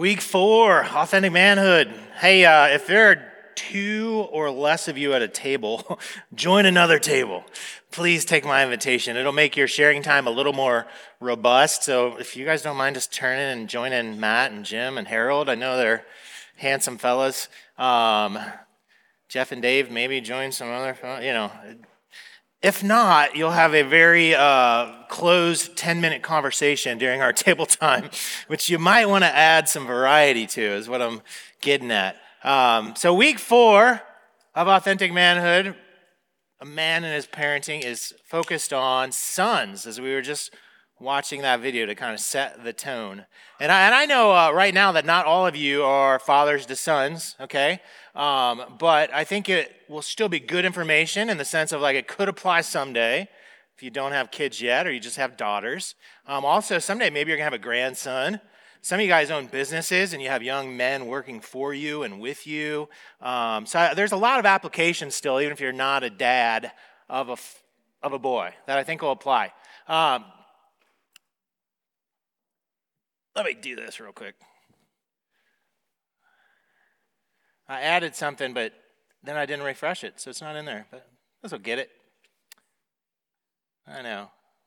Week 4, authentic manhood. Hey, if there are 2 or less of you at a table, join another table. Please take my invitation. It'll make your sharing time a little more robust. So if you guys don't mind just turning and joining Matt and Jim and Harold, I know they're handsome fellas. Jeff and Dave, maybe join some other, If not, you'll have a very closed 10-minute conversation during our table time, which you might want to add some variety to, is what I'm getting at. So week 4 of Authentic Manhood, a man and his parenting, is focused on sons, as we were just watching that video to kind of set the tone. And I know right now that not all of you are fathers to sons, okay? But I think it will still be good information in the sense of like it could apply someday if you don't have kids yet or you just have daughters. Also, someday maybe you're going to have a grandson. Some of you guys own businesses and you have young men working for you and with you. So there's a lot of applications still, even if you're not a dad of a boy, that I think will apply. Let me do this real quick. I added something, but then I didn't refresh it, so it's not in there. But this will get it. I know.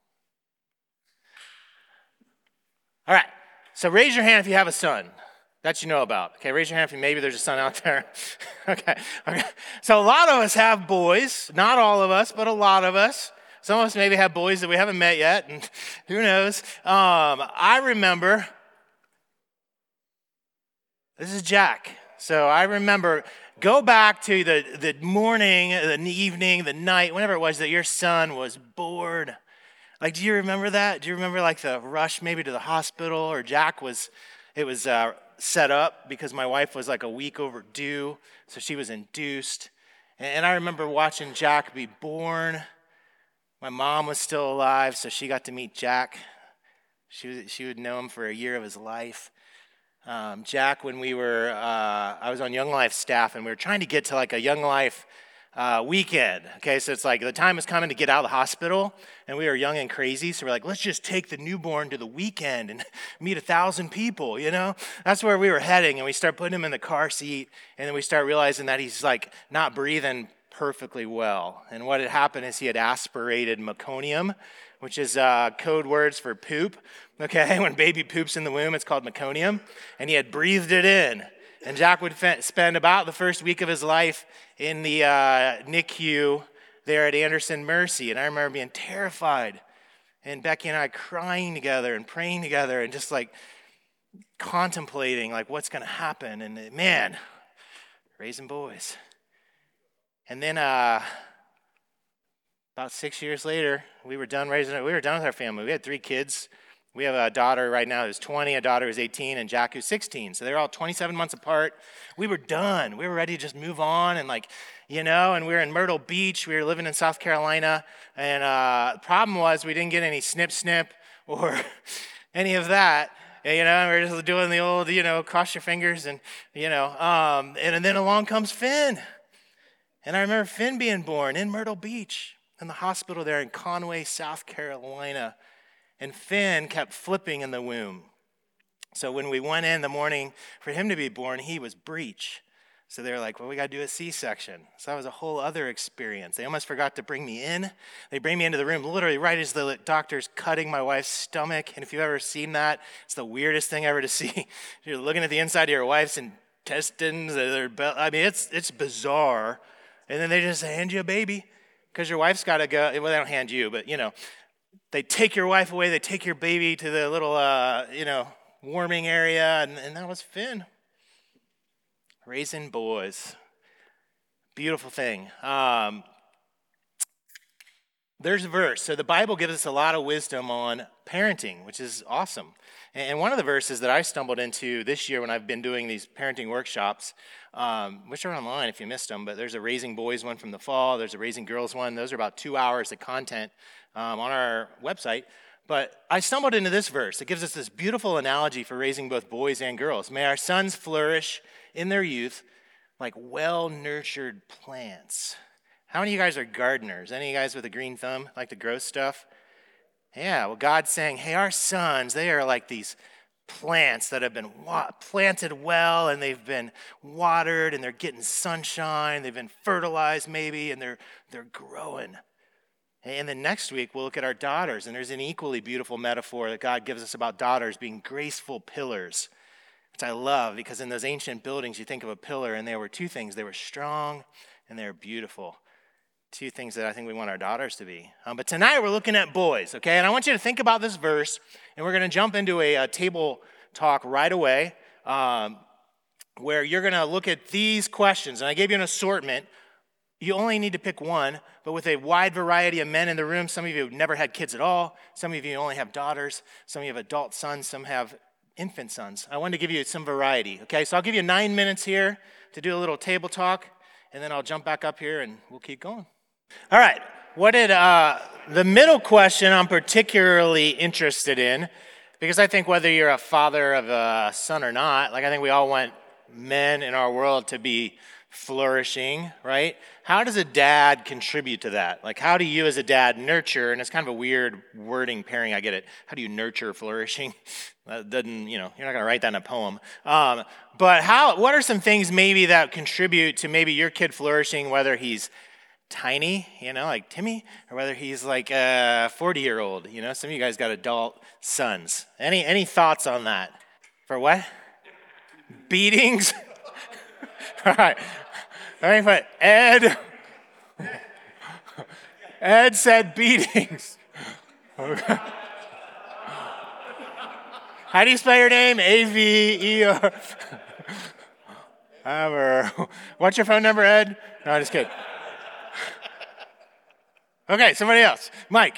All right. So raise your hand if you have a son that you know about. Okay, raise your hand if maybe there's a son out there. Okay. So a lot of us have boys. Not all of us, but a lot of us. Some of us maybe have boys that we haven't met yet, and who knows. I remember, this is Jack. So I remember, go back to the morning, the evening, the night, whenever it was that your son was bored. Like, do you remember that? Do you remember like the rush maybe to the hospital, or it was set up because my wife was like a week overdue, so she was induced. And I remember watching Jack be born. My mom was still alive, so she got to meet Jack. She would know him for a year of his life. Jack, when I was on Young Life staff, and we were trying to get to like a Young Life weekend. Okay, so it's like the time was coming to get out of the hospital, and we were young and crazy, so we're like, let's just take the newborn to the weekend and meet 1,000 people, you know? That's where we were heading, and we start putting him in the car seat, and then we start realizing that he's like not breathing perfectly well. And what had happened is he had aspirated meconium, which is code words for poop. Okay, when baby poops in the womb, it's called meconium. And he had breathed it in. And Jack would spend about the first week of his life in the NICU there at Anderson Mercy. And I remember being terrified. And Becky and I crying together and praying together and just like contemplating like what's going to happen. And man, raising boys. And then about 6 years later, we were done with our family. We had 3 kids. We have a daughter right now who's 20, a daughter who's 18, and Jack who's 16. So they're all 27 months apart. We were done. We were ready to just move on and and we were in Myrtle Beach. We were living in South Carolina. And the problem was we didn't get any snip or any of that. We were just doing the old, cross your fingers and then along comes Finn. And I remember Finn being born in Myrtle Beach in the hospital there in Conway, South Carolina. And Finn kept flipping in the womb. So when we went in the morning for him to be born, he was breech. So they were like, well, we got to do a C-section. So that was a whole other experience. They almost forgot to bring me in. They bring me into the room literally right as the doctor's cutting my wife's stomach. And if you've ever seen that, it's the weirdest thing ever to see. You're looking at the inside of your wife's intestines. It's bizarre. And then they just hand you a baby because your wife's got to go. Well, they don't hand you, but, they take your wife away. They take your baby to the little, warming area. And that was Finn. Raising boys. Beautiful thing. There's a verse. So the Bible gives us a lot of wisdom on parenting, which is awesome. And one of the verses that I stumbled into this year when I've been doing these parenting workshops, which are online if you missed them, but there's a Raising Boys one from the fall. There's a Raising Girls one. Those are about 2 hours of content on our website. But I stumbled into this verse. It gives us this beautiful analogy for raising both boys and girls. May our sons flourish in their youth like well-nurtured plants. How many of you guys are gardeners? Any of you guys with a green thumb like to grow stuff? Yeah, well, God's saying, hey, our sons, they are like these plants that have been planted well, and they've been watered, and they're getting sunshine, they've been fertilized maybe, and they're growing. And then next week, we'll look at our daughters, and there's an equally beautiful metaphor that God gives us about daughters being graceful pillars, which I love, because in those ancient buildings, you think of a pillar, and there were two things. They were strong, and they were beautiful. Two things that I think we want our daughters to be. But tonight, we're looking at boys, okay? And I want you to think about this verse, and we're going to jump into a table talk right away, where you're going to look at these questions. And I gave you an assortment. You only need to pick one, but with a wide variety of men in the room. Some of you have never had kids at all. Some of you only have daughters. Some of you have adult sons. Some have infant sons. I wanted to give you some variety, okay? So I'll give you 9 minutes here to do a little table talk, and then I'll jump back up here, and we'll keep going. All right. What did the middle question I'm particularly interested in, because I think whether you're a father of a son or not, like I think we all want men in our world to be flourishing, right? How does a dad contribute to that? Like, how do you as a dad nurture, and it's kind of a weird wording pairing, I get it. How do you nurture flourishing? That doesn't, you're not going to write that in a poem. But what are some things maybe that contribute to maybe your kid flourishing, whether he's tiny, like Timmy, or whether he's like a 40-year-old, some of you guys got adult sons. Any thoughts on that? For what? Beatings? All right. Let me put Ed. Ed said beatings. Okay. How do you spell your name? A-V-E-R. What's your phone number, Ed? No, just kidding. Okay, somebody else. Mike.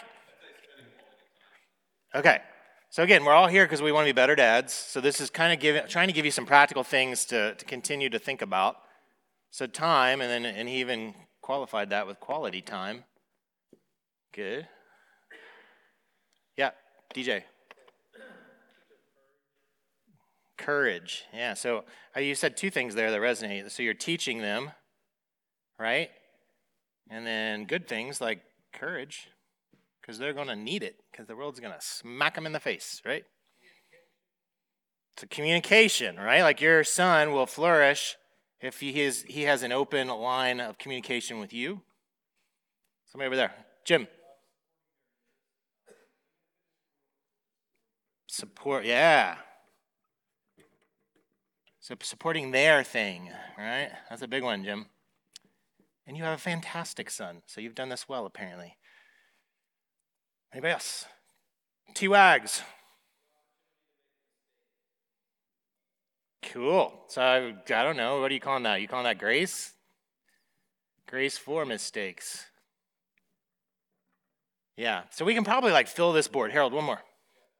Okay. So again, we're all here because we want to be better dads. So this is kind of trying to give you some practical things to continue to think about. So time, and he even qualified that with quality time. Good. Yeah, DJ. Courage. Yeah, so you said two things there that resonate. So you're teaching them, right? And then good things like courage, because they're going to need it, because the world's going to smack them in the face, right? So communication, right? Like your son will flourish if he has an open line of communication with you. Somebody over there. Jim. Support, yeah. So supporting their thing, right? That's a big one, Jim. And you have a fantastic son, so you've done this well, apparently. Anybody else? T-Wags. Cool. So I don't know. What are you calling that? You calling that grace? Grace for mistakes. Yeah. So we can probably fill this board. Harold, one more.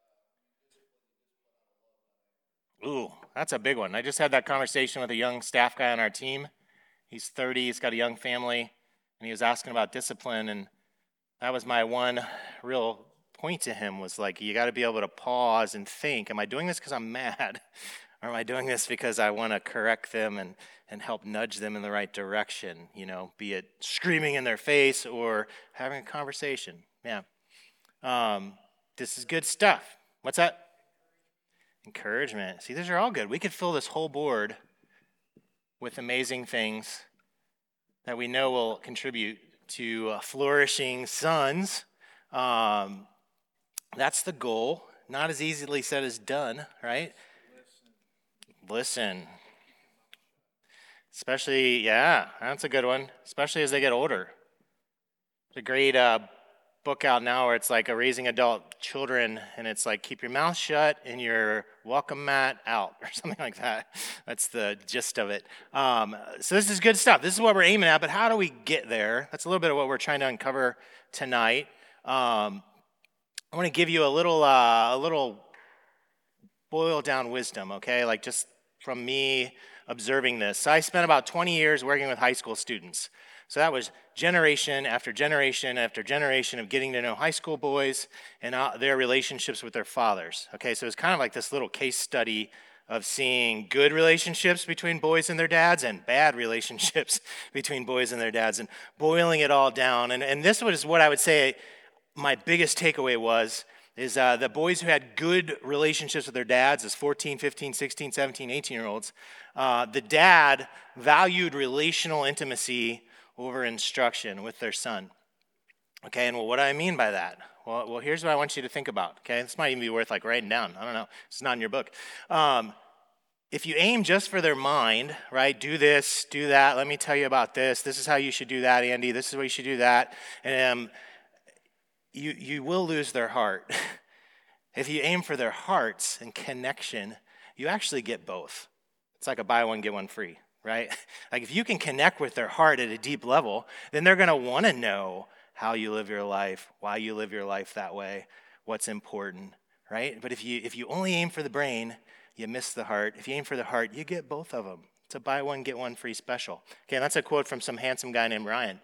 Ooh, that's a big one. I just had that conversation with a young staff guy on our team. He's 30. He's got a young family, and he was asking about discipline. And that was my one real point to him was you got to be able to pause and think, am I doing this because I'm mad? Or am I doing this because I want to correct them and help nudge them in the right direction, be it screaming in their face or having a conversation. Yeah. This is good stuff. What's that? Encouragement. See, these are all good. We could fill this whole board with amazing things that we know will contribute to flourishing sons. That's the goal. Not as easily said as done, right? Listen. Especially, yeah, that's a good one. Especially as they get older. There's a great book out now where it's raising adult children, and it's keep your mouth shut and your welcome mat out, or something like that. That's the gist of it. So this is good stuff. This is what we're aiming at, but how do we get there? That's a little bit of what we're trying to uncover tonight. I want to give you a little boiled down wisdom, okay? Just from me observing this. So I spent about 20 years working with high school students. So that was generation after generation after generation of getting to know high school boys and their relationships with their fathers. Okay, so it's kind of this little case study of seeing good relationships between boys and their dads and bad relationships between boys and their dads and boiling it all down. And this was what I would say my biggest takeaway was, is the boys who had good relationships with their dads as 14, 15, 16, 17, 18-year-olds, the dad valued relational intimacy over instruction with their son. Okay, and well, what do I mean by that? Well, here's what I want you to think about, okay? This might even be worth like writing down. I don't know. It's not in your book. If you aim just for their mind, right, do this, do that, let me tell you about this, this is how you should do that, Andy, this is what you should do that, and you will lose their heart. If you aim for their hearts and connection, you actually get both. It's like a buy one, get one free, right? Like if you can connect with their heart at a deep level, then they're going to want to know how you live your life, why you live your life that way, what's important, right? But if you only aim for the brain, you miss the heart. If you aim for the heart, you get both of them. It's a buy one, get one free special. Okay, and that's a quote from some handsome guy named Ryan.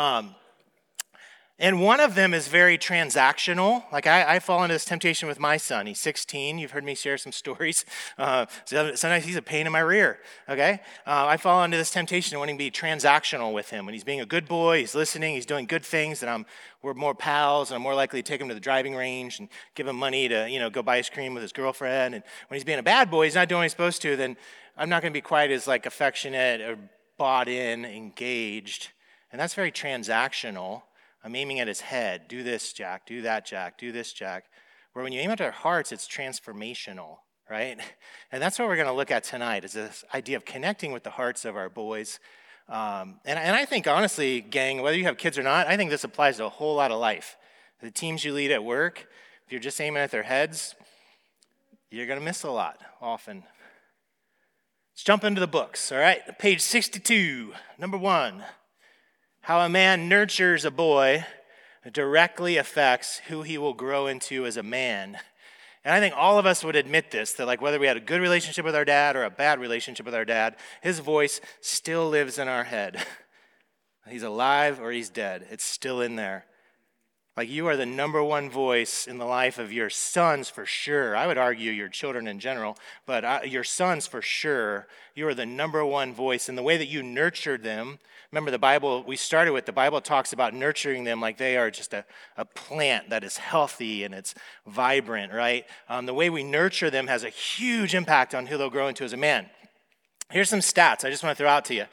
And one of them is very transactional. Like I fall into this temptation with my son. He's 16. You've heard me share some stories. So sometimes he's a pain in my rear, okay? I fall into this temptation of wanting to be transactional with him. When he's being a good boy, he's listening, he's doing good things, and we're more pals, and I'm more likely to take him to the driving range and give him money to, go buy ice cream with his girlfriend. And when he's being a bad boy, he's not doing what he's supposed to, then I'm not going to be quite as like affectionate or bought in, engaged. And that's very transactional. I'm aiming at his head. Do this, Jack. Do that, Jack. Do this, Jack. Where when you aim at our hearts, it's transformational, right? And that's what we're going to look at tonight, is this idea of connecting with the hearts of our boys. And I think, honestly, gang, whether you have kids or not, I think this applies to a whole lot of life. The teams you lead at work, if you're just aiming at their heads, you're going to miss a lot often. Let's jump into the books, all right? Page 62, number 1. How a man nurtures a boy directly affects who he will grow into as a man. And I think all of us would admit this, that like whether we had a good relationship with our dad or a bad relationship with our dad, his voice still lives in our head. He's alive or he's dead. It's still in there. Like you are the number one voice in the life of your sons for sure. I would argue your children in general, but your sons for sure. You are the number one voice in the way that you nurtured them. Remember the Bible, we started with, the Bible talks about nurturing them like they are just a plant that is healthy and it's vibrant, right? The way we nurture them has a huge impact on who they'll grow into as a man. Here's some stats I just want to throw out to you.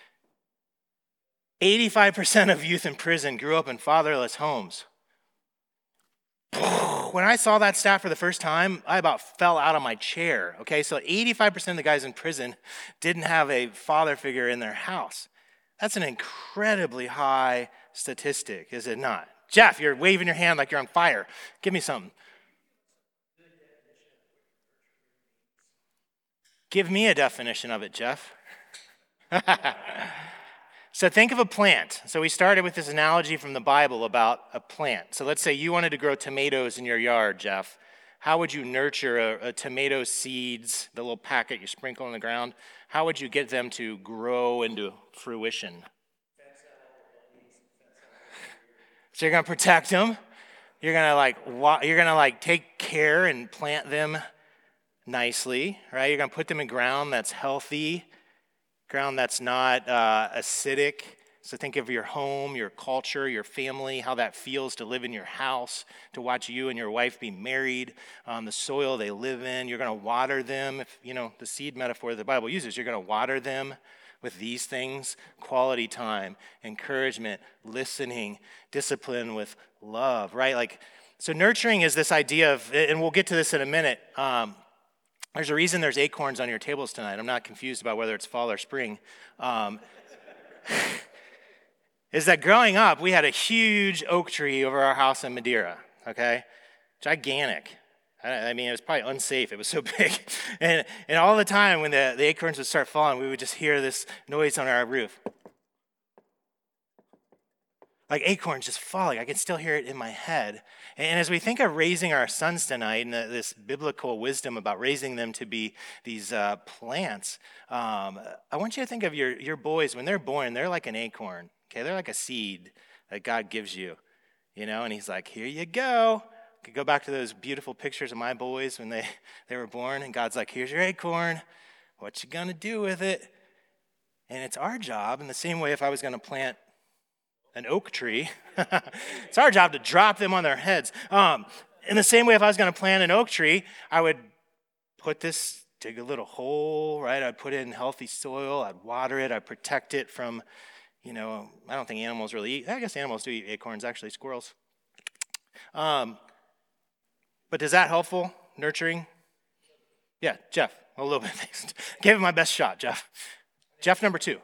85% of youth in prison grew up in fatherless homes. When I saw that stat for the first time, I about fell out of my chair, okay? So 85% of the guys in prison didn't have a father figure in their house. That's an incredibly high statistic, is it not? Jeff, you're waving your hand like you're on fire. Give me something. Give me a definition of it, Jeff. So think of a plant. So we started with this analogy from the Bible about a plant. So let's say you wanted to grow tomatoes in your yard, Jeff. How would you nurture a tomato seeds, the little packet you sprinkle on the ground? How would you get them to grow into fruition? So you're going to protect them. You're going to take care and plant them nicely, right? You're going to put them in ground that's healthy, ground that's not acidic. So think of your home, your culture, your family, how that feels to live in your house, to watch you and your wife be married, the soil they live in. You're going to water them. If the seed metaphor that the Bible uses, you're going to water them with these things: quality time, encouragement, listening, discipline with love, right? So nurturing is this idea of, and we'll get to this in a minute. There's a reason there's acorns on your tables tonight. I'm not confused about whether it's fall or spring. Is that growing up, we had a huge oak tree over our house in Madeira, okay? Gigantic. I mean, it was probably unsafe. It was so big. And all the time when the acorns would start falling, we would just hear this noise on our roof. Like acorns just falling. I can still hear it in my head. And as we think of raising our sons tonight and this biblical wisdom about raising them to be these plants, I want you to think of your boys. When they're born, they're like an acorn. Okay, they're like a seed that God gives you, and he's like, here you go. I could go back to those beautiful pictures of my boys when they were born, and God's like, here's your acorn. What you gonna do with it? And it's our job, in the same way if I was gonna plant an oak tree, it's our job to drop them on their heads. In the same way, if I was going to plant an oak tree, I would dig a little hole, right? I'd put it in healthy soil. I'd water it. I'd protect it from, I don't think animals really eat. I guess animals do eat acorns, actually, squirrels. But is that helpful, nurturing? Yeah, Jeff, a little bit. Thanks. Gave it my best shot, Jeff. Jeff, number 2.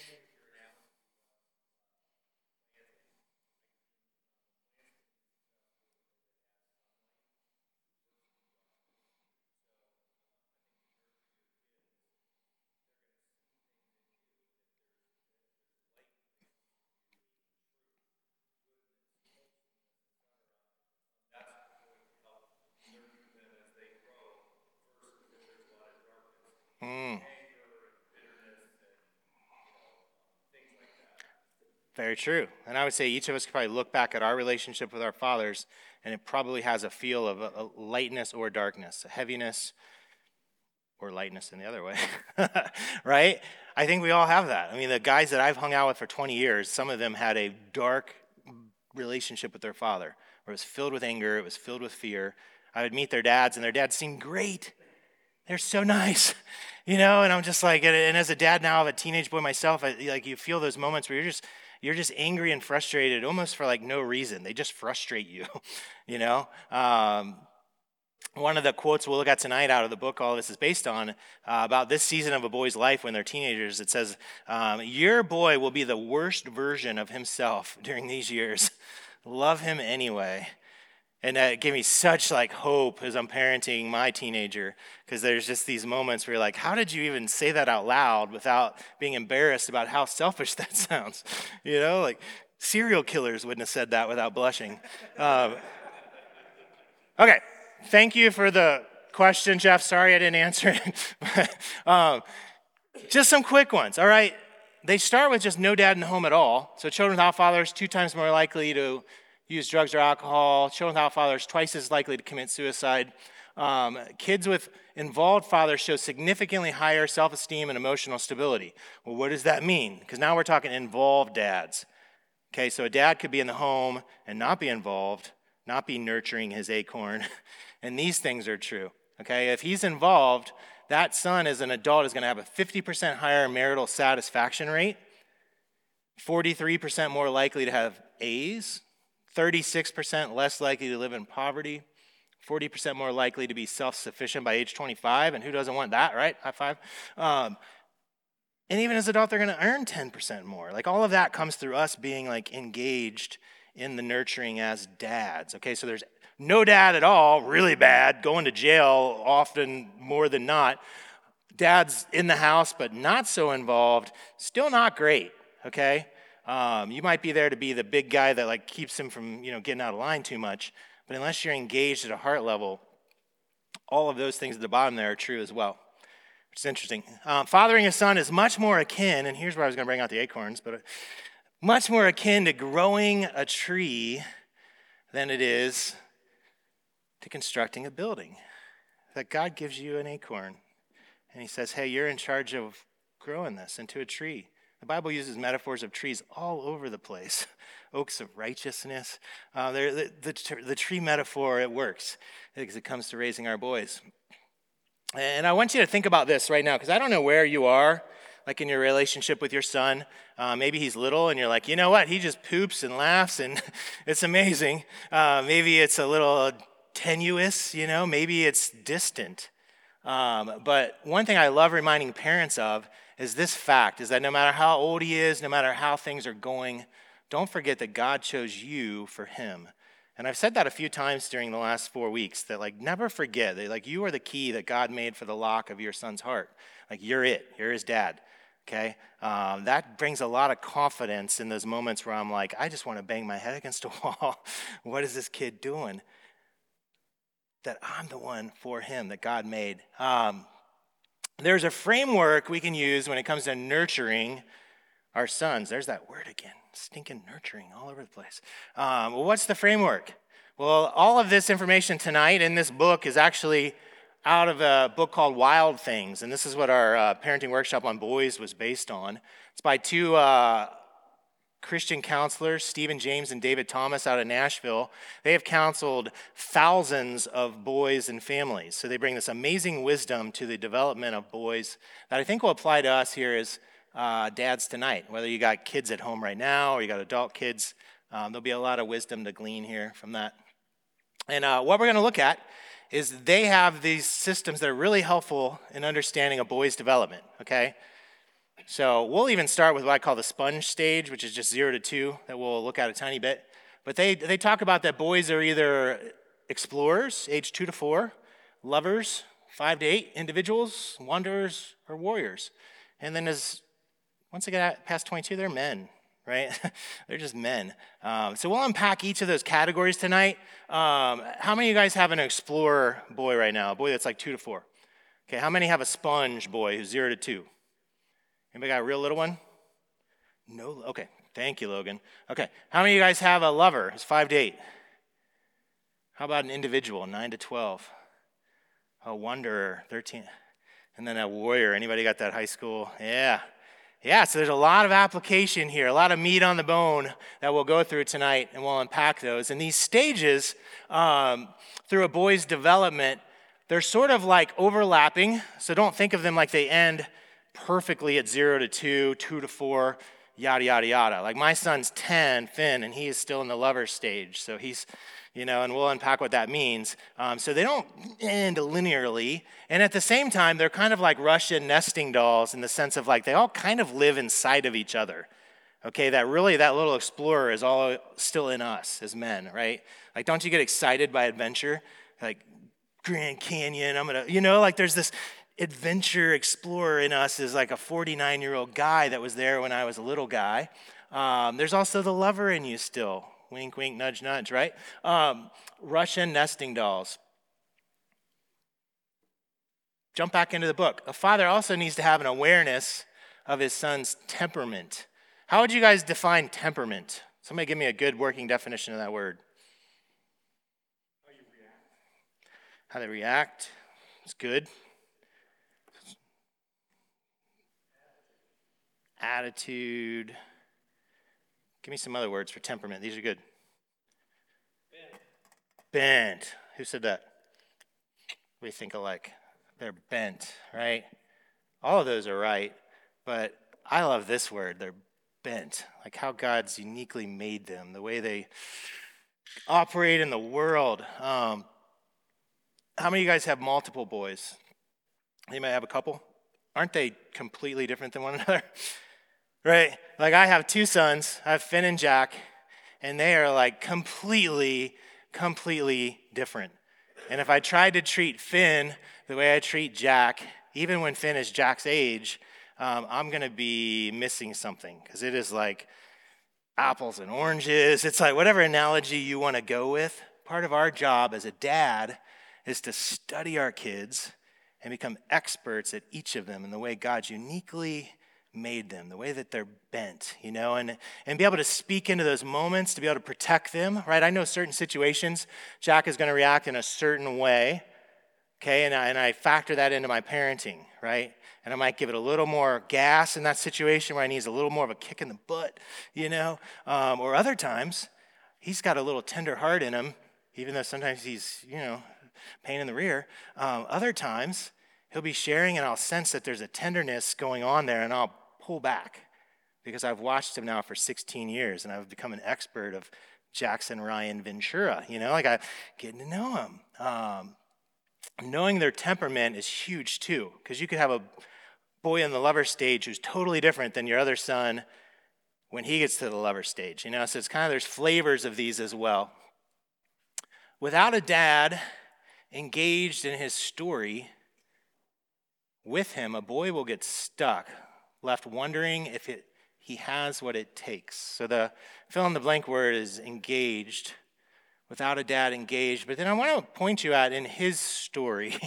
Mm. Very true. And I would say each of us could probably look back at our relationship with our fathers, and it probably has a feel of a lightness or darkness, a heaviness or lightness in the other way, right? I think we all have that. I mean, the guys that I've hung out with for 20 years, some of them had a dark relationship with their father, where it was filled with anger, it was filled with fear. I would meet their dads, and their dads seemed great. They're so nice, and I'm just like, and as a dad now of a teenage boy myself, you feel those moments where you're just angry and frustrated, almost for like no reason. They just frustrate you, One of the quotes we'll look at tonight out of the book all this is based on, about this season of a boy's life when they're teenagers, it says, your boy will be the worst version of himself during these years. Love him anyway. And that gave me such hope as I'm parenting my teenager, because there's just these moments where you're like, how did you even say that out loud without being embarrassed about how selfish that sounds? Serial killers wouldn't have said that without blushing. Okay, thank you for the question, Jeff. Sorry I didn't answer it. Just some quick ones, all right? They start with just no dad in the home at all. So children without fathers, 2 times more likely to use drugs or alcohol. Children without fathers, twice as likely to commit suicide. Kids with involved fathers show significantly higher self-esteem and emotional stability. Well, what does that mean? Because now we're talking involved dads. Okay, so a dad could be in the home and not be involved, not be nurturing his acorn, and these things are true. Okay, if he's involved, that son as an adult is going to have a 50% higher marital satisfaction rate, 43% more likely to have A's, 36% less likely to live in poverty, 40% more likely to be self-sufficient by age 25, and who doesn't want that, right? High five. And even as an adult, they're going to earn 10% more. All of that comes through us being engaged in the nurturing as dads. Okay, so there's no dad at all, really bad, going to jail often more than not. Dad's in the house but not so involved, still not great, okay? You might be there to be the big guy that keeps him from getting out of line too much, but unless you're engaged at a heart level, all of those things at the bottom there are true as well. Which is interesting. Fathering a son is much more akin, and here's where I was going to bring out the acorns, but much more akin to growing a tree than it is to constructing a building. That God gives you an acorn, and he says, hey, you're in charge of growing this into a tree. The Bible uses metaphors of trees all over the place. Oaks of righteousness. The tree metaphor, it works because it comes to raising our boys. And I want you to think about this right now, because I don't know where you are, in your relationship with your son. Maybe he's little and you're like, you know what? He just poops and laughs and it's amazing. Maybe it's a little tenuous, maybe it's distant. But one thing I love reminding parents of is this fact, is that no matter how old he is, no matter how things are going, don't forget that God chose you for him. And I've said that a few times during the last 4 weeks, that never forget that you are the key that God made for the lock of your son's heart. You're it, you're his dad, okay? That brings a lot of confidence in those moments where I'm like, I just want to bang my head against a wall. What is this kid doing? That I'm the one for him that God made. There's a framework we can use when it comes to nurturing our sons. There's that word again, stinking nurturing all over the place. Well, what's the framework? Well, all of this information tonight in this book is actually out of a book called Wild Things, and this is what our parenting workshop on boys was based on. It's by 2 Christian counselors, Stephen James and David Thomas out of Nashville. They have counseled thousands of boys and families. So they bring this amazing wisdom to the development of boys that I think will apply to us here as dads tonight. Whether you got kids at home right now or you got adult kids, there'll be a lot of wisdom to glean here from that. And what we're going to look at is they have these systems that are really helpful in understanding a boy's development, okay? So we'll even start with what I call the sponge stage, which is just 0 to 2, that we'll look at a tiny bit. But they talk about that boys are either explorers, age 2 to 4, lovers, 5 to 8, individuals, wanderers, or warriors. And then once they get past 22, they're men, right? They're just men. So we'll unpack each of those categories tonight. How many of you guys have an explorer boy right now? A boy that's like 2 to 4. Okay, how many have a sponge boy who's 0 to 2? Anybody got a real little one? No? Okay, thank you, Logan. Okay, how many of you guys have a lover who's 5 to 8? How about an individual, 9 to 12? A wanderer, 13. And then a warrior. Anybody got that high school? Yeah. Yeah, so there's a lot of application here, a lot of meat on the bone that we'll go through tonight, and we'll unpack those. And these stages through a boy's development, they're sort of like overlapping, so don't think of them like they end perfectly at 0 to 2, 2 to 4, yada, yada, yada. Like my son's 10, Finn, and he is still in the lover stage, so he's, and we'll unpack what that means. So they don't end linearly. And at the same time, they're kind of like Russian nesting dolls in the sense of like they all kind of live inside of each other. Okay, that little explorer is all still in us as men, right? Like, don't you get excited by adventure? Like Grand Canyon, like there's this adventure explorer in us is like a 49-year-old guy that was there when I was a little guy. There's also the lover in you still. Wink, wink, nudge, nudge, right? Russian nesting dolls. Jump back into the book. A father also needs to have an awareness of his son's temperament. How would you guys define temperament? Somebody give me a good working definition of that word. How you react. How they react. It's good. Attitude. Give me some other words for temperament. These are good. Bent. Who said that? We think alike. They're bent, right? All of those are right, but I love this word. They're bent. Like how God's uniquely made them, the way they operate in the world. How many of you guys have multiple boys? You might have a couple. Aren't they completely different than one another? Right? Like I have 2 sons. I have Finn and Jack, and they are like completely different. And if I tried to treat Finn the way I treat Jack, even when Finn is Jack's age, I'm going to be missing something because it is like apples and oranges. It's like whatever analogy you want to go with. Part of our job as a dad is to study our kids and become experts at each of them in the way God's uniquely made them, the way that they're bent, and be able to speak into those moments, to be able to protect them, right? I know certain situations, Jack is going to react in a certain way, okay, and I factor that into my parenting, right? And I might give it a little more gas in that situation where I need a little more of a kick in the butt, or other times, he's got a little tender heart in him, even though sometimes he's, pain in the rear. Other times, he'll be sharing and I'll sense that there's a tenderness going on there and I'll pull back because I've watched him now for 16 years and I've become an expert of Jackson Ryan Ventura, like I'm getting to know him. Knowing their temperament is huge too, because you could have a boy in the lover stage who's totally different than your other son when he gets to the lover stage, so it's kind of, there's flavors of these as well. Without a dad engaged in his story with him, a boy will get stuck, left wondering if he has what it takes. So the fill in the blank word is engaged, without a dad engaged. But then I want to point you at in his story.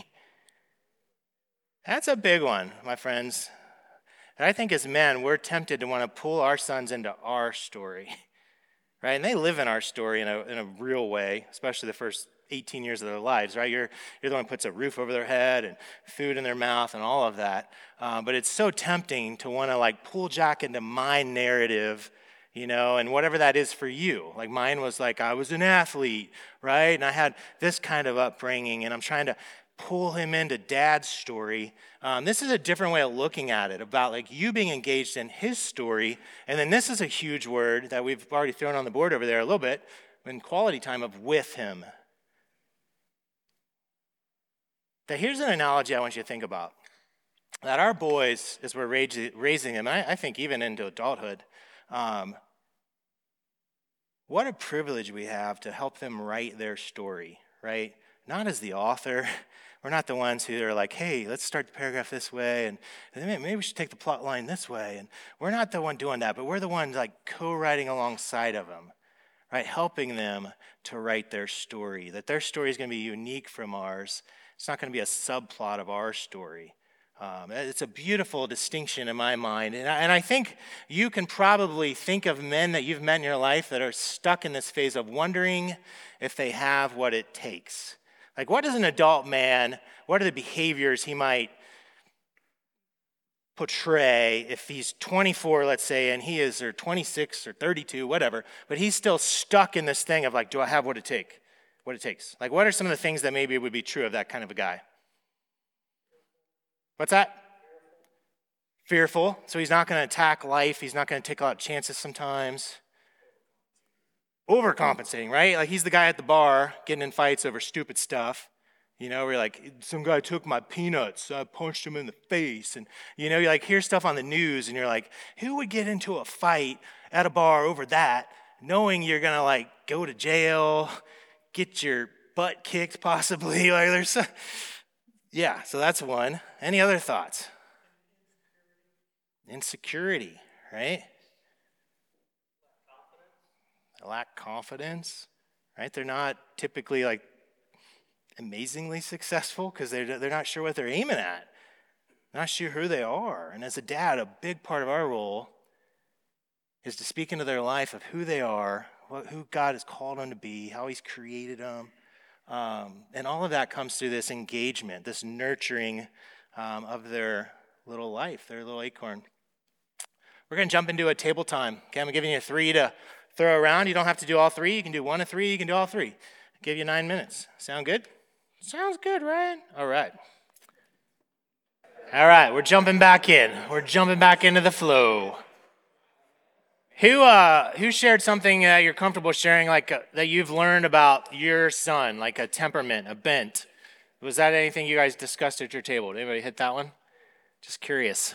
That's a big one, my friends. And I think as men, we're tempted to want to pull our sons into our story, right? And they live in our story in a real way, especially the first 18 years of their lives, right? You're the one who puts a roof over their head and food in their mouth and all of that. But it's so tempting to want to like pull Jack into my narrative and whatever that is for you. Like mine was like, I was an athlete, right? And I had this kind of upbringing, and I'm trying to pull him into dad's story. This is a different way of looking at it, about like you being engaged in his story. And then this is a huge word that we've already thrown on the board over there a little bit, in quality time of with him. Now, here's an analogy I want you to think about. That our boys, as we're raising them, and I think even into adulthood, what a privilege we have to help them write their story, right? Not as the author. We're not the ones who are like, hey, let's start the paragraph this way, and maybe we should take the plot line this way. And we're not the one doing that, but we're the ones like co-writing alongside of them, right? Helping them to write their story, that their story is going to be unique from ours. It's not going to be a subplot of our story. It's a beautiful distinction in my mind. And I think you can probably think of men that you've met in your life that are stuck in this phase of wondering if they have what it takes. Like, what is an adult man? What are the behaviors he might portray if he's 24, let's say, and he is, or 26 or 32, whatever, but he's still stuck in this thing of like, do I have what it takes? Like, what are some of the things that maybe would be true of that kind of a guy? What's that? Fearful. So he's not going to attack life. He's not going to take a lot of chances sometimes. Overcompensating, right? Like he's the guy at the bar getting in fights over stupid stuff. Where you're like, some guy took my peanuts, so I punched him in the face. And, you like hear stuff on the news and you're like, who would get into a fight at a bar over that, knowing you're going to like go to jail, get your butt kicked possibly? Like there's yeah, so that's one. Any other thoughts? Insecurity, right? Lack confidence, right? They're not typically like amazingly successful because they're not sure what they're aiming at, not sure who they are. And as a dad, a big part of our role is to speak into their life of who they are, who God has called them to be, how he's created them. And all of that comes through this engagement, this nurturing of their little life, their little acorn. We're going to jump into a table time. Okay, I'm giving you 3 to throw around. You don't have to do all 3. You can do 1 of 3. You can do all 3. I'll give you 9 minutes. Sound good? Sounds good, Ryan. All right. We're jumping back in. We're jumping back into the flow. Who shared something you're comfortable sharing, like that you've learned about your son, like a temperament, a bent? Was that anything you guys discussed at your table? Did anybody hit that one? Just curious.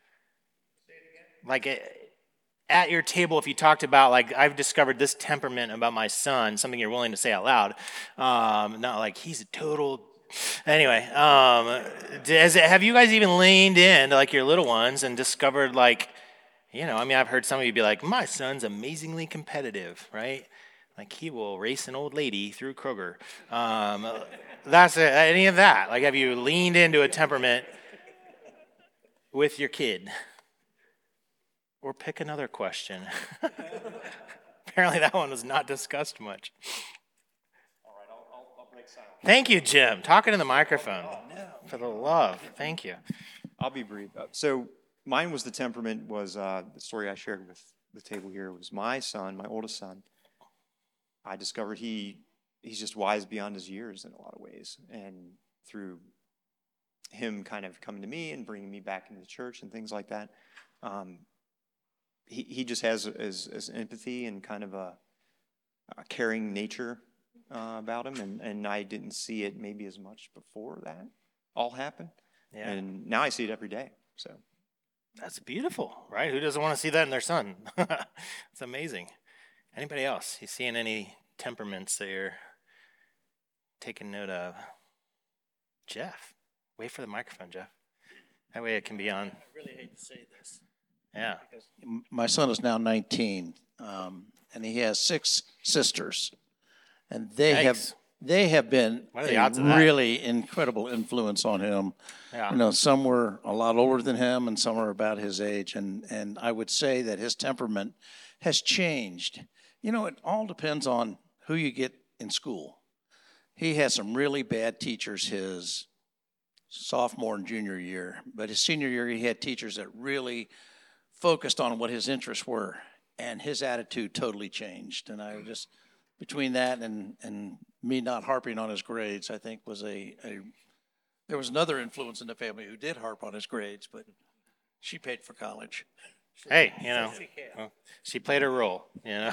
Like at your table, if you talked about, like, I've discovered this temperament about my son, something you're willing to say out loud, not like he's a total. Anyway, have you guys even leaned into like your little ones and discovered like, I've heard some of you be like, my son's amazingly competitive, right? Like he will race an old lady through Kroger. That's any of that. Like, have you leaned into a temperament with your kid? Or pick another question. Apparently that one was not discussed much. All right, I'll break silence. Thank you, Jim. Talking to the microphone. Oh, no. For the love. Thank you. I'll be brief. So mine was the temperament was the story I shared with the table here was my son, my oldest son. I discovered he's just wise beyond his years in a lot of ways. And through him kind of coming to me and bringing me back into the church and things like that, he just has as empathy and kind of a caring nature about him, and I didn't see it maybe as much before that all happened. Yeah. And now I see it every day. So that's beautiful, right? Who doesn't want to see that in their son? It's amazing. Anybody else? You seeing any temperaments that you're taking note of? Jeff, wait for the microphone, Jeff. That way it can be on. I really hate to say this. Yeah. Because my son is now 19, and he has 6 sisters, and they have been a really incredible influence on him. Yeah. Some were a lot older than him, and some are about his age, and I would say that his temperament has changed. It all depends on who you get in school. He had some really bad teachers his sophomore and junior year, but his senior year he had teachers that really focused on what his interests were, and his attitude totally changed. And I just, between that and me not harping on his grades, I think was there was another influence in the family who did harp on his grades, but she paid for college. Hey, well, she played her role,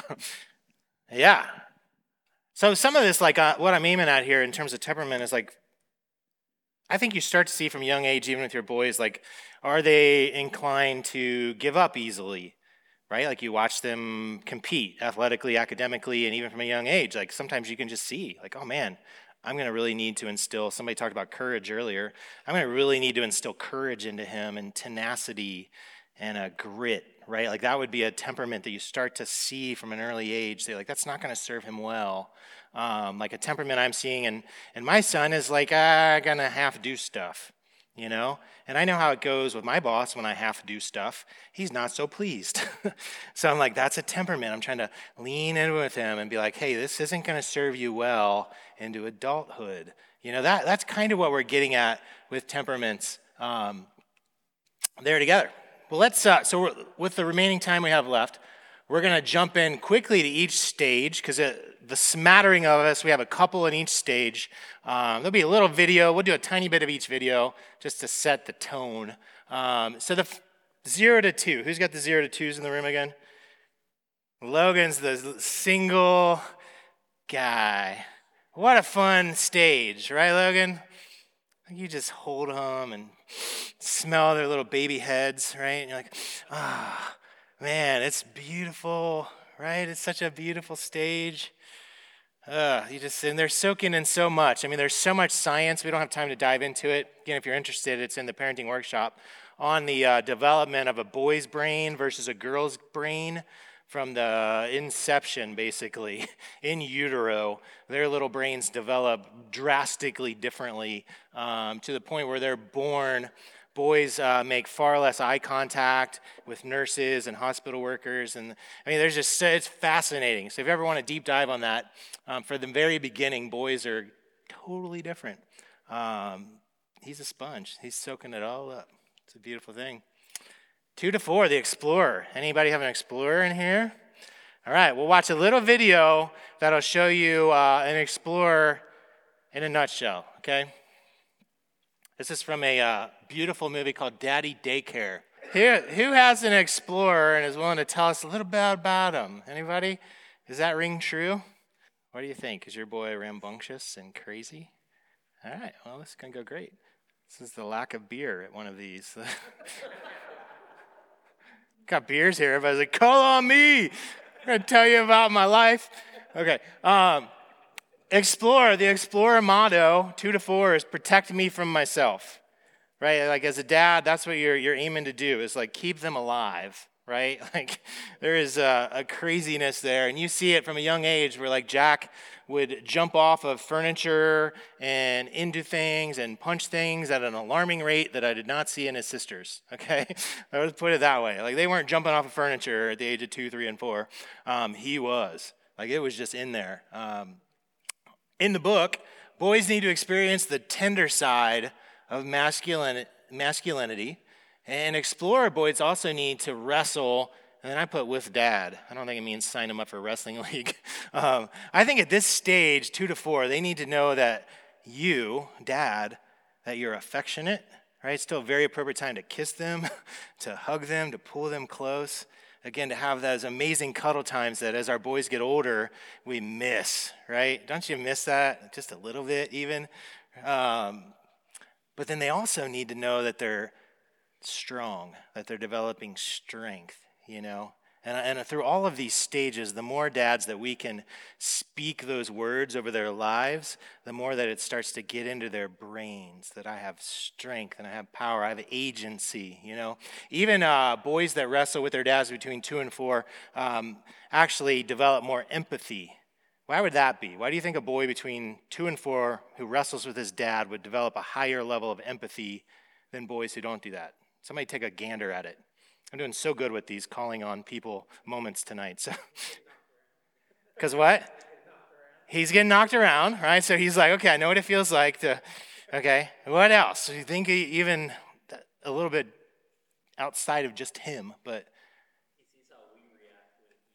Yeah. So some of this, like what I'm aiming at here in terms of temperament is like, I think you start to see from a young age, even with your boys, like, are they inclined to give up easily, right? Like you watch them compete athletically, academically, and even from a young age, like sometimes you can just see, like, oh man, I'm going to really need to instill, somebody talked about courage earlier, I'm going to really need to instill courage into him and tenacity and a grit, right? Like that would be a temperament that you start to see from an early age. Say, like, that's not going to serve him well. Like a temperament I'm seeing in my son is like, I'm going to half do stuff, And I know how it goes with my boss when I half do stuff. He's not so pleased. So I'm like, that's a temperament. I'm trying to lean in with him and be like, hey, this isn't going to serve you well into adulthood. That's kind of what we're getting at with temperaments there together. Well, so with the remaining time we have left, we're going to jump in quickly to each stage because the smattering of us, we have a couple in each stage. There'll be a little video. We'll do a tiny bit of each video just to set the tone. So the 0 to 2. Who's got the 0 to 2s in the room again? Logan's the single guy. What a fun stage, right, Logan? You just hold them and smell their little baby heads, right? And you're like, man, it's beautiful, right? It's such a beautiful stage. And they're soaking in so much. I mean, there's so much science. We don't have time to dive into it. Again, if you're interested, it's in the parenting workshop on the development of a boy's brain versus a girl's brain from the inception, basically, in utero. Their little brains develop drastically differently to the point where they're born. Boys make far less eye contact with nurses and hospital workers. And I mean, it's fascinating. So if you ever want to deep dive on that, for the very beginning, boys are totally different. He's a sponge. He's soaking it all up. It's a beautiful thing. 2 to 4, the Explorer. Anybody have an Explorer in here? All right, we'll watch a little video that'll show you an Explorer in a nutshell, okay? This is from a beautiful movie called Daddy Daycare. Who has an Explorer and is willing to tell us a little bit about him? Anybody? Does that ring true? What do you think? Is your boy rambunctious and crazy? All right, well, this is going to go great. This is the lack of beer at one of these. Got beers here. Everybody's like, call on me. I'm going to tell you about my life. Okay. The Explorer motto, 2 to 4, is protect me from myself, right? Like as a dad, that's what you're aiming to do is like keep them alive, right? Like there is a craziness there. And you see it from a young age where like Jack would jump off of furniture and into things and punch things at an alarming rate that I did not see in his sisters, okay? I would put it that way. Like they weren't jumping off of furniture at the age of 2, 3, and 4. He was. Like it was just in there. In the book, boys need to experience the tender side of masculinity. And Explorer boys also need to wrestle. And then I put with dad. I don't think it means sign them up for a wrestling league. I think at this stage, 2 to 4, they need to know that you, dad, that you're affectionate, right? It's still a very appropriate time to kiss them, to hug them, to pull them close. Again, to have those amazing cuddle times that as our boys get older, we miss, right? Don't you miss that? Just a little bit even. But then they also need to know that they're strong, that they're developing strength. And through all of these stages, the more dads that we can speak those words over their lives, the more that it starts to get into their brains, that I have strength and I have power, I have agency, Even boys that wrestle with their dads between 2 and 4 actually develop more empathy. Why would that be? Why do you think a boy between 2 and 4 who wrestles with his dad would develop a higher level of empathy than boys who don't do that? Somebody take a gander at it. I'm doing so good with these calling on people moments tonight. So, because what? He's getting knocked around, right? So he's like, okay, I know what it feels like to, okay, what else? So you think even a little bit outside of just him, but.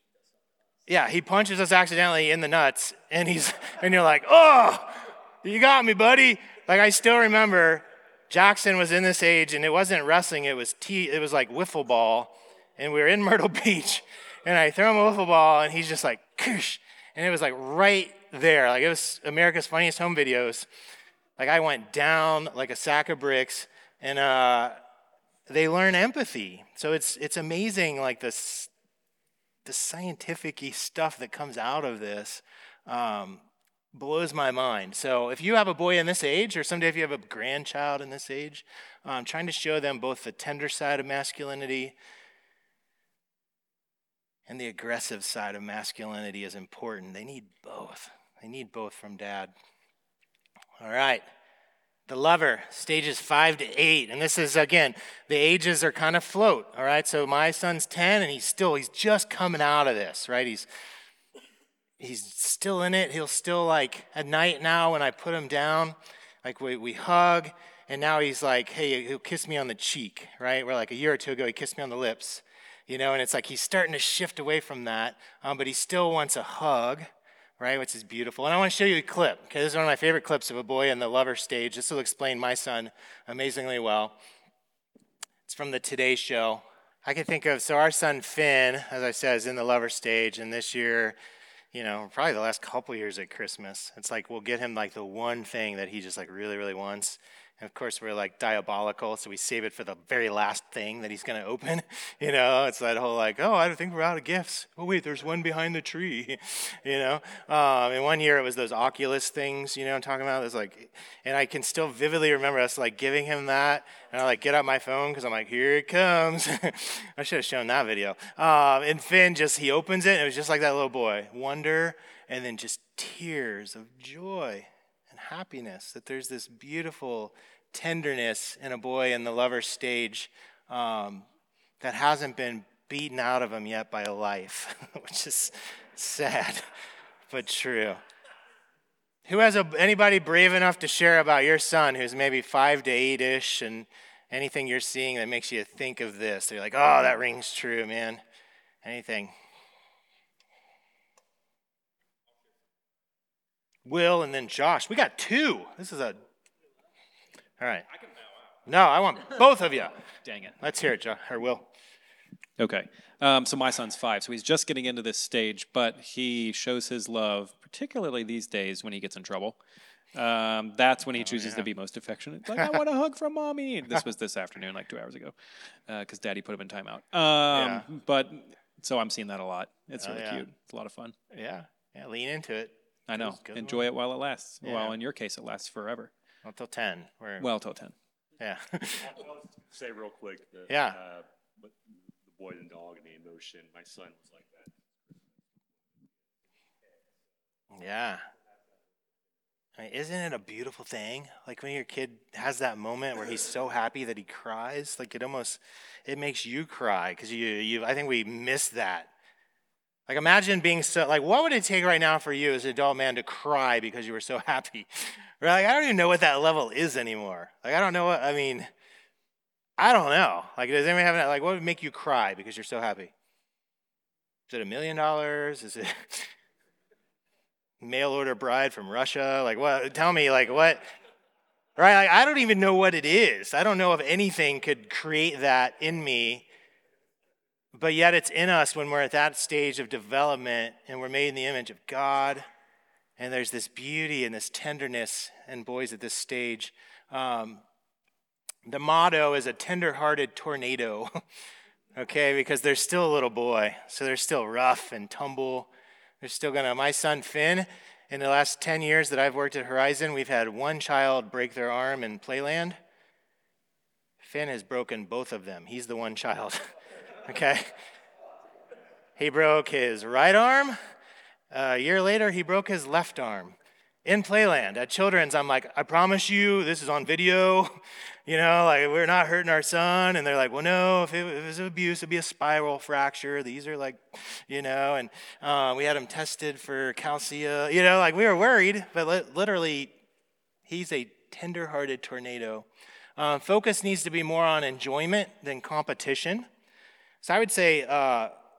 Yeah, he punches us accidentally in the nuts, and you're like, oh, you got me, buddy. Like, I still remember Jackson was in this age, and it wasn't wrestling, it was like wiffle ball, and we were in Myrtle Beach, and I throw him a wiffle ball, and he's just like, Koosh, and it was like right there. Like, it was America's Funniest Home Videos. Like, I went down like a sack of bricks, and they learn empathy. So it's amazing, like, the scientific-y stuff that comes out of this blows my mind. So if you have a boy in this age, or someday if you have a grandchild in this age, trying to show them both the tender side of masculinity and the aggressive side of masculinity is important. They need both. They need both from dad. All right. The lover, stages 5 to 8. And this is, again, the ages are kind of float, all right? So my son's 10, and he's just coming out of this, right? He's still in it. He'll still, like, at night now when I put him down, like, we hug, and now he's like, hey, he'll kiss me on the cheek, right? Where, like, a year or two ago, he kissed me on the lips, and it's like he's starting to shift away from that, but he still wants a hug, right, which is beautiful. And I want to show you a clip. Okay, this is one of my favorite clips of a boy in the lover stage. This will explain my son amazingly well. It's from the Today Show. I can think of, so our son Finn, as I said, is in the lover stage, and this year, probably the last couple years at Christmas, it's like we'll get him like the one thing that he just like really, really wants. And of course, we're like diabolical, so we save it for the very last thing that he's going to open. It's that whole like, oh, I think we're out of gifts. Oh, wait, there's one behind the tree. And 1 year it was those Oculus things, I'm talking about. It's like, and I can still vividly remember us like giving him that, and I like get out my phone because I'm like, here it comes. I should have shown that video. And Finn he opens it, and it was just like that little boy, wonder, and then just tears of joy. Happiness, that there's this beautiful tenderness in a boy in the lover stage that hasn't been beaten out of him yet by life, which is sad but true. Who has anybody brave enough to share about your son who's maybe 5 to 8-ish, and anything you're seeing that makes you think of this? They're like, oh, that rings true, man. Anything? Will, and then Josh. We got 2. This is all right. I can bow out. No, I want both of you. Dang it. Let's hear it, Josh, or Will. Okay. So my son's 5, so he's just getting into this stage, but he shows his love, particularly these days when he gets in trouble. That's when he chooses to be most affectionate. Like, I want a hug from mommy. This was this afternoon, like 2 hours ago, because daddy put him in timeout. But so I'm seeing that a lot. It's really cute. It's a lot of fun. Yeah, lean into it. I know. Enjoy it while it lasts. Yeah. Well, in your case, it lasts forever. Well, till 10. Till 10. Yeah. I'll say real quick that the boy and dog and the emotion, my son was like that. Yeah. I mean, isn't it a beautiful thing? Like when your kid has that moment where he's so happy that he cries, like it makes you cry because I think we miss that. Like imagine being so, like what would it take right now for you as an adult man to cry because you were so happy? Right? Like I don't even know what that level is anymore. Like I don't know I don't know. Like does anybody have like what would make you cry because you're so happy? Is it $1 million? Is it mail order bride from Russia? Like what? Tell me like what? Right? Like, I don't even know what it is. I don't know if anything could create that in me. But yet it's in us when we're at that stage of development and we're made in the image of God. And there's this beauty and this tenderness in boys at this stage. The motto is a tender-hearted tornado, okay, because they're still a little boy. So they're still rough and tumble. They're still my son Finn, in the last 10 years that I've worked at Horizon, we've had one child break their arm in Playland. Finn has broken both of them. He's the one child. Okay. He broke his right arm. A year later, he broke his left arm in Playland at Children's. I'm like, I promise you, this is on video. Like we're not hurting our son. And they're like, well, no, if it was abuse, it'd be a spiral fracture. These are like, and we had him tested for calcia. Like we were worried, but literally, he's a tender-hearted tornado. Focus needs to be more on enjoyment than competition. So I would say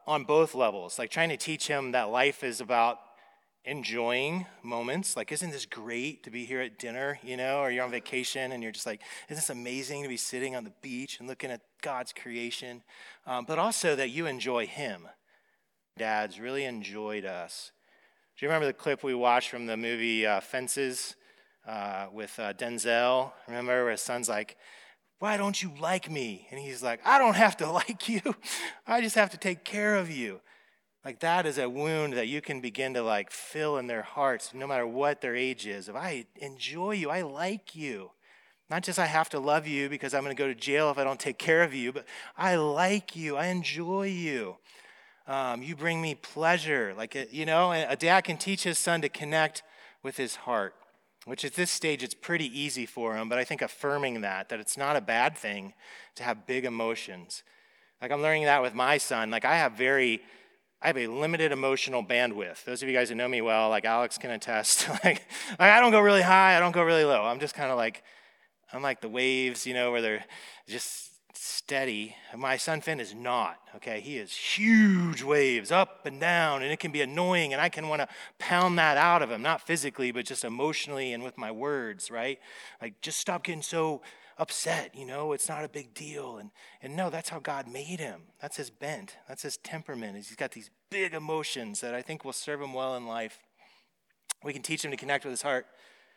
on both levels, like trying to teach him that life is about enjoying moments. Like, isn't this great to be here at dinner, or you're on vacation and you're just like, isn't this amazing to be sitting on the beach and looking at God's creation? But also that you enjoy him. Dads really enjoyed us. Do you remember the clip we watched from the movie Fences with Denzel? Remember where his son's like, why don't you like me? And he's like, I don't have to like you. I just have to take care of you. Like, that is a wound that you can begin to like fill in their hearts, no matter what their age is. If I enjoy you, I like you. Not just I have to love you because I'm going to go to jail if I don't take care of you, but I like you. I enjoy you. You bring me pleasure. Like, a dad can teach his son to connect with his heart, which at this stage it's pretty easy for him, but I think affirming that it's not a bad thing to have big emotions. Like, I'm learning that with my son. Like, I have a limited emotional bandwidth. Those of you guys who know me well, like Alex can attest, like I don't go really high, I don't go really low. I'm just kind of like, I'm like the waves, where they're just steady. My son Finn is not, okay? He is huge waves up and down, and it can be annoying, and I can want to pound that out of him, not physically, but just emotionally and with my words, right? Like, just stop getting so upset, it's not a big deal. And no, that's how God made him. That's his bent. That's his temperament. He's got these big emotions that I think will serve him well in life. We can teach him to connect with his heart.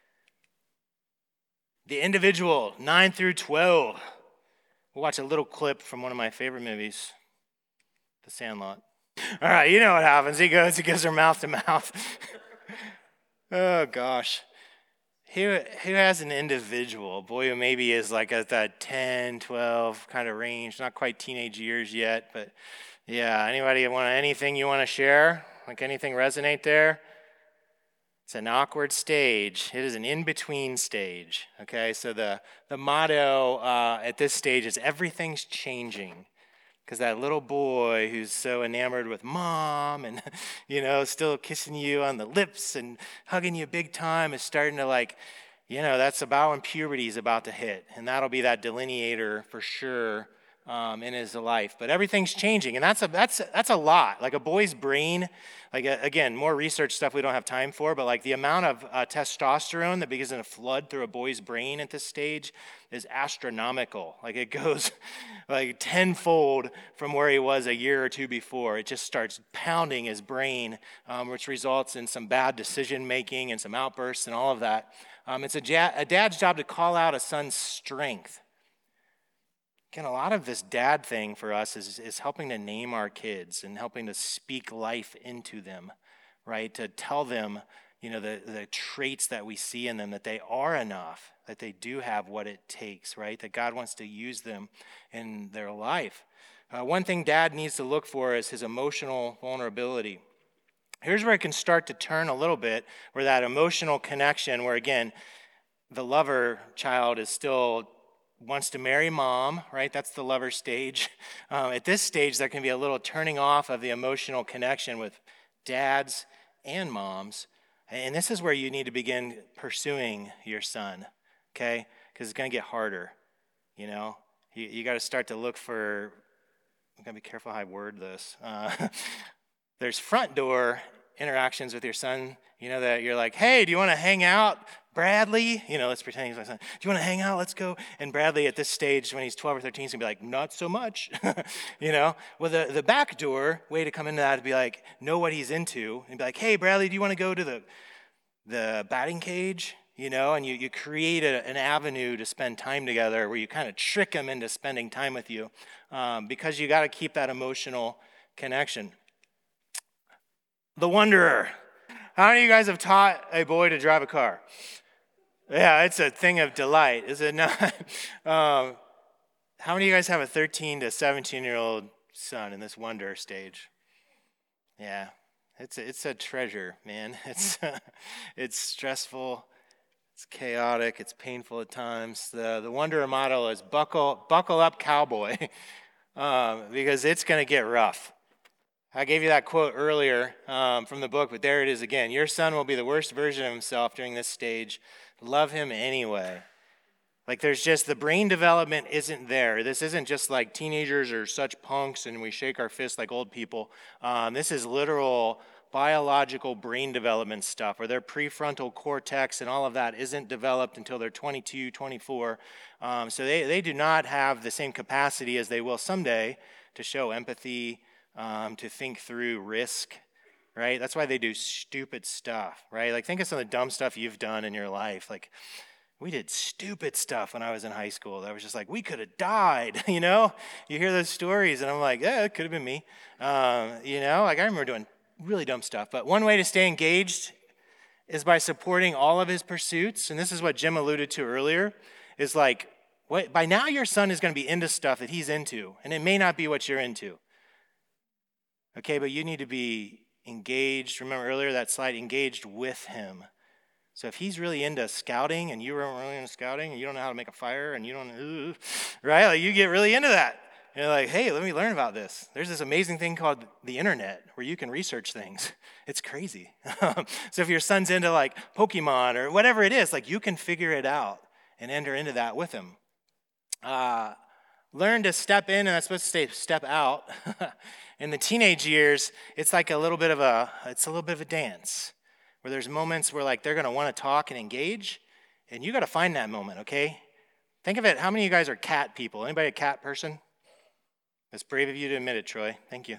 The individual, 9 through 12. We'll watch a little clip from one of my favorite movies, The Sandlot. All right, you know what happens. He gives her mouth to mouth. Oh, gosh. Who has an individual, boy who maybe is like at that 10, 12 kind of range, not quite teenage years yet, but yeah, anybody want anything you want to share? Like, anything resonate there? It's an awkward stage. It is an in-between stage, okay? So the motto at this stage is everything's changing. Because that little boy who's so enamored with mom and, still kissing you on the lips and hugging you big time is starting to that's about when puberty is about to hit. And that'll be that delineator for sure in his life. But everything's changing, and that's a lot. Like, a boy's brain, like, again, more research stuff we don't have time for, but like the amount of testosterone that begins to flood through a boy's brain at this stage is astronomical. Like, it goes like tenfold from where he was a year or two before. It just starts pounding his brain, which results in some bad decision making and some outbursts and all of that. It's a dad's job to call out a son's strength. Again, a lot of this dad thing for us is helping to name our kids and helping to speak life into them, right? To tell them, the traits that we see in them, that they are enough, that they do have what it takes, right? That God wants to use them in their life. One thing dad needs to look for is his emotional vulnerability. Here's where it can start to turn a little bit, where that emotional connection, where again, the lover child is still wants to marry mom, right? That's the lover stage. At this stage, there can be a little turning off of the emotional connection with dads and moms. And this is where you need to begin pursuing your son, okay? Because it's going to get harder, You got to start to look for, I'm going to be careful how I word this. There's front door interactions with your son, that you're like, hey, do you want to hang out, Bradley? Let's pretend he's my son. Do you want to hang out? Let's go. And Bradley at this stage, when he's 12 or 13, he's going to be like, not so much. Well, the back door way to come into that to be like, know what he's into and be like, hey, Bradley, do you want to go to the batting cage? And you create an avenue to spend time together where you kind of trick him into spending time with you because you got to keep that emotional connection. The Wanderer. How many of you guys have taught a boy to drive a car? Yeah, it's a thing of delight, is it not? How many of you guys have a 13 to 17-year-old son in this Wanderer stage? Yeah, it's a treasure, man. It's stressful, it's chaotic, it's painful at times. The Wanderer motto is buckle up, cowboy, because it's going to get rough. I gave you that quote earlier from the book, but there it is again. Your son will be the worst version of himself during this stage. Love him anyway. Like there's just, the brain development isn't there. This isn't just like teenagers are such punks and we shake our fists like old people. This is literal biological brain development stuff, where their prefrontal cortex and all of that isn't developed until they're 22, 24. So they do not have the same capacity as they will someday to show empathy, to think through risk, right? That's why they do stupid stuff, right? Like think of some of the dumb stuff you've done in your life. Like we did stupid stuff when I was in high school that was just like, we could have died, you know? You hear those stories and I'm like, yeah, it could have been me. You know, like I remember doing really dumb stuff. But one way to stay engaged is by supporting all of his pursuits. And this is what Jim alluded to earlier, is like, by now your son is going to be into stuff that he's into, and it may not be what you're into. Okay, but you need to be engaged. Remember earlier that slide, engaged with him. So if he's really into scouting and you weren't really into scouting and you don't know how to make a fire and you don't, right? Like you get really into that. You're like, hey, let me learn about this. There's this amazing thing called the internet where you can research things. It's crazy. So if your son's into like Pokemon or whatever it is, like you can figure it out and enter into that with him. Learn to step in, and that's supposed to say step out. In the teenage years, it's like a little bit of a dance where there's moments where like they're going to want to talk and engage, and you got to find that moment, okay? Think of it, how many of you guys are cat people? Anybody a cat person? That's brave of you to admit it, Troy. Thank you.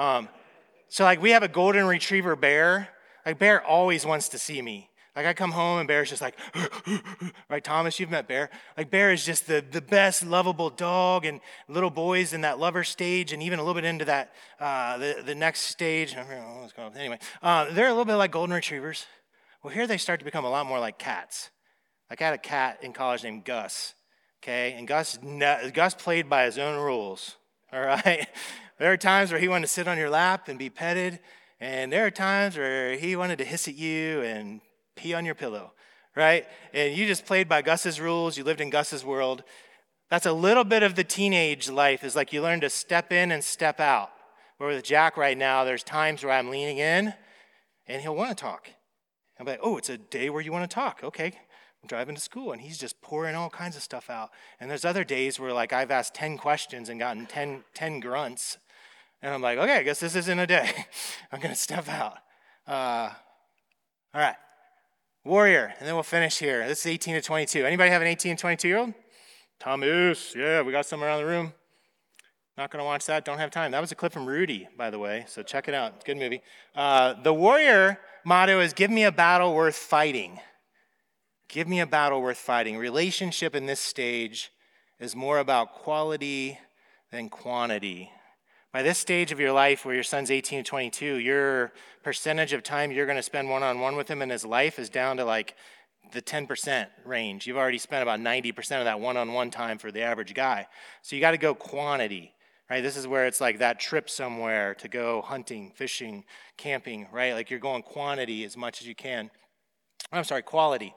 So like we have a golden retriever bear. Like Bear always wants to see me. Like I come home and Bear's just like, right, Thomas, you've met Bear. Like Bear is just the best lovable dog, and little boys in that lover stage and even a little bit into that, the next stage. Anyway, they're a little bit like golden retrievers. Well, here they start to become a lot more like cats. Like I had a cat in college named Gus, okay? And Gus played by his own rules, all right? There are times where he wanted to sit on your lap and be petted, and there are times where he wanted to hiss at you and pee on your pillow, right? And you just played by Gus's rules. You lived in Gus's world. That's a little bit of the teenage life, is like you learn to step in and step out. Where with Jack right now, there's times where I'm leaning in and he'll want to talk. I'm like, oh, it's a day where you want to talk. Okay, I'm driving to school and he's just pouring all kinds of stuff out. And there's other days where like I've asked 10 questions and gotten 10 grunts. And I'm like, okay, I guess this isn't a day. I'm going to step out. All right. Warrior, and then we'll finish here. This is 18 to 22. Anybody have an 18 to 22-year-old? Thomas, yeah, we got some around the room. Not going to watch that, don't have time. That was a clip from Rudy, by the way, so check it out. It's a good movie. The Warrior motto is, give me a battle worth fighting. Give me a battle worth fighting. Relationship in this stage is more about quality than quantity. By this stage of your life where your son's 18 to 22, your percentage of time you're going to spend one-on-one with him in his life is down to like the 10% range. You've already spent about 90% of that one-on-one time for the average guy. So you got to go quantity, right? This is where it's like that trip somewhere to go hunting, fishing, camping, right? Like you're going quantity as much as you can. I'm sorry, quality.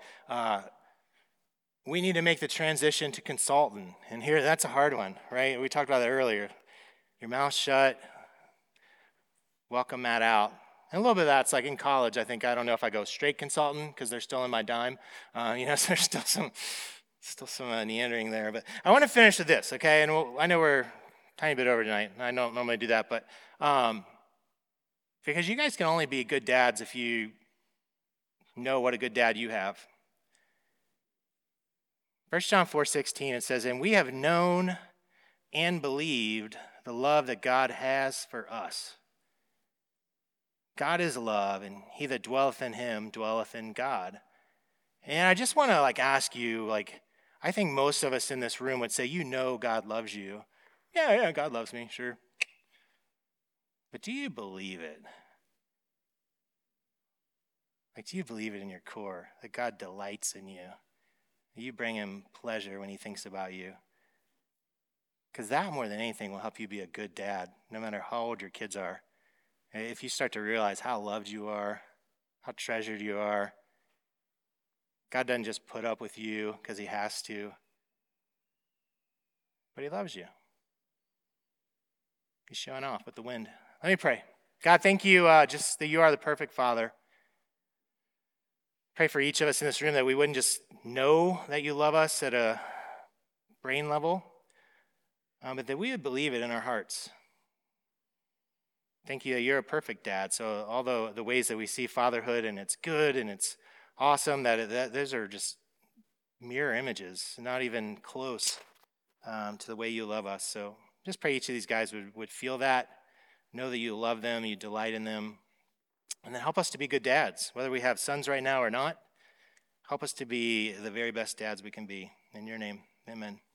We need to make the transition to consultant. And here, that's a hard one, right? We talked about that earlier. Your mouth shut, welcome that out. And a little bit of that's like in college, I don't know if I go straight consultant because they're still in my dime. So there's still some neandering there. But I want to finish with this, okay? And I know we're a tiny bit over tonight. I don't normally do that, but because you guys can only be good dads if you know what a good dad you have. 1 John 4:16, it says, and we have known and believed the love that God has for us. God is love, and he that dwelleth in him dwelleth in God. And I just want to ask you, I think most of us in this room would say, God loves you. Yeah, God loves me, sure. But do you believe it? Do you believe it in your core, that God delights in you? That you bring him pleasure when he thinks about you? Because that, more than anything, will help you be a good dad, no matter how old your kids are. If you start to realize how loved you are, how treasured you are, God doesn't just put up with you because he has to, but he loves you. He's showing off with the wind. Let me pray. God, thank you just that you are the perfect Father. Pray for each of us in this room that we wouldn't just know that you love us at a brain level, but that we would believe it in our hearts. Thank you. You're a perfect dad. So all the ways that we see fatherhood, and it's good and it's awesome, that those are just mirror images, not even close to the way you love us. So just pray each of these guys would feel that, know that you love them, you delight in them, and then help us to be good dads, whether we have sons right now or not. Help us to be the very best dads we can be. In your name, amen.